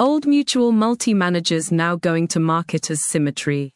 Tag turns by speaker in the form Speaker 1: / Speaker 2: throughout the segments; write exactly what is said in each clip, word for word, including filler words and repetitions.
Speaker 1: Old Mutual multi-managers now going to market as Symmetry.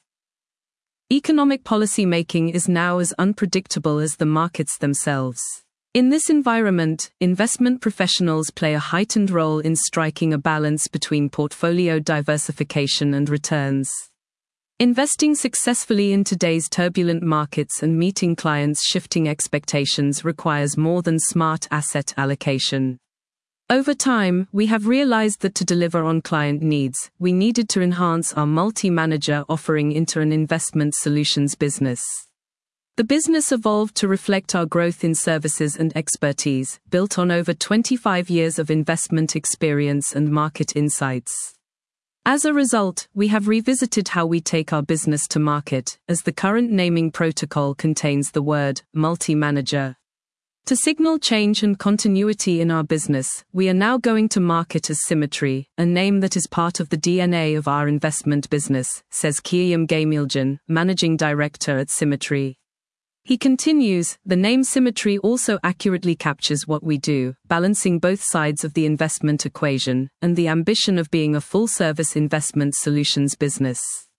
Speaker 1: Economic policy making is now as unpredictable as the markets themselves. In this environment, investment professionals play a heightened role in striking a balance between portfolio diversification and returns. Investing successfully in today's turbulent markets and meeting clients' shifting expectations requires more than smart asset allocation. Over time, we have realized that to deliver on client needs, we needed to enhance our multi-manager offering into an investment solutions business. The business evolved to reflect our growth in services and expertise, built on over twenty-five years of investment experience and market insights. As a result, we have revisited how we take our business to market, as the current naming protocol contains the word multi-manager. To signal change and continuity in our business, we are now going to market as Symmetry, a name that is part of the D N A of our investment business, says Guillaume Gaimiljan, Managing Director at Symmetry. He continues, the name Symmetry also accurately captures what we do, balancing both sides of the investment equation, and the ambition of being a full-service investment solutions business.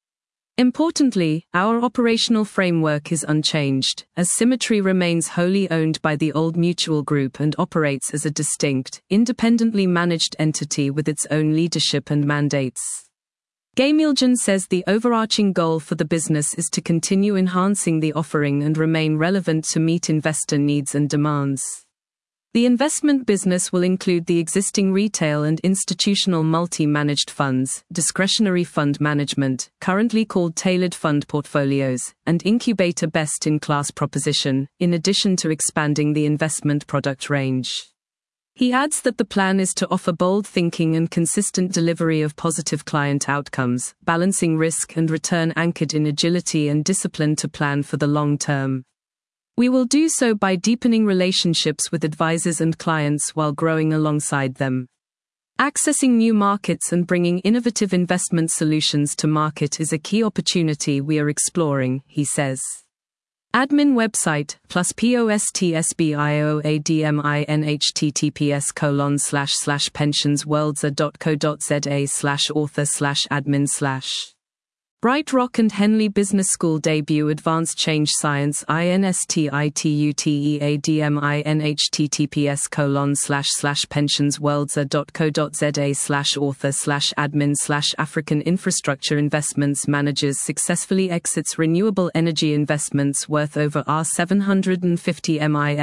Speaker 1: Importantly, our operational framework is unchanged, as Symmetry remains wholly owned by the Old Mutual Group and operates as a distinct, independently managed entity with its own leadership and mandates. Gaimiljan says the overarching goal for the business is to continue enhancing the offering and remain relevant to meet investor needs and demands. The investment business will include the existing retail and institutional multi-managed funds, discretionary fund management, currently called tailored fund portfolios, and incubator best-in-class proposition, in addition to expanding the investment product range. He adds that the plan is to offer bold thinking and consistent delivery of positive client outcomes, balancing risk and return anchored in agility and discipline to plan for the long term. We will do so by deepening relationships with advisors and clients while growing alongside them. Accessing new markets and bringing innovative investment solutions to market is a key opportunity we are exploring, he says. Admin website, plus postbioadminhttps colon slash slash pensionsworldsa.co.za slash author slash admin slash. Bright Rock and Henley Business School debut Advanced Change Science instituteadminhttps colon slash slash pensionsworldsa.co.za slash author slash admin slash African Infrastructure Investments Managers successfully exits renewable energy investments worth over seven hundred fifty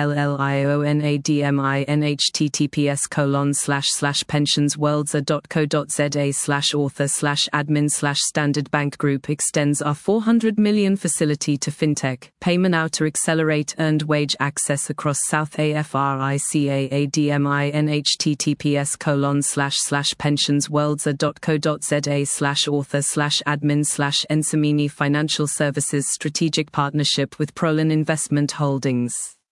Speaker 1: millionadminhttps colon slash slash pensionsworldsa.co.za slash author slash admin slash Standard Bank Group extends our four hundred million facility to fintech, PayMoNow to accelerate earned wage access across South Africa adminhttps colon slash slash pensionsworldsa.co.za slash author slash admin slash Ensamini Financial Services strategic partnership with Prolin Investment Holdings.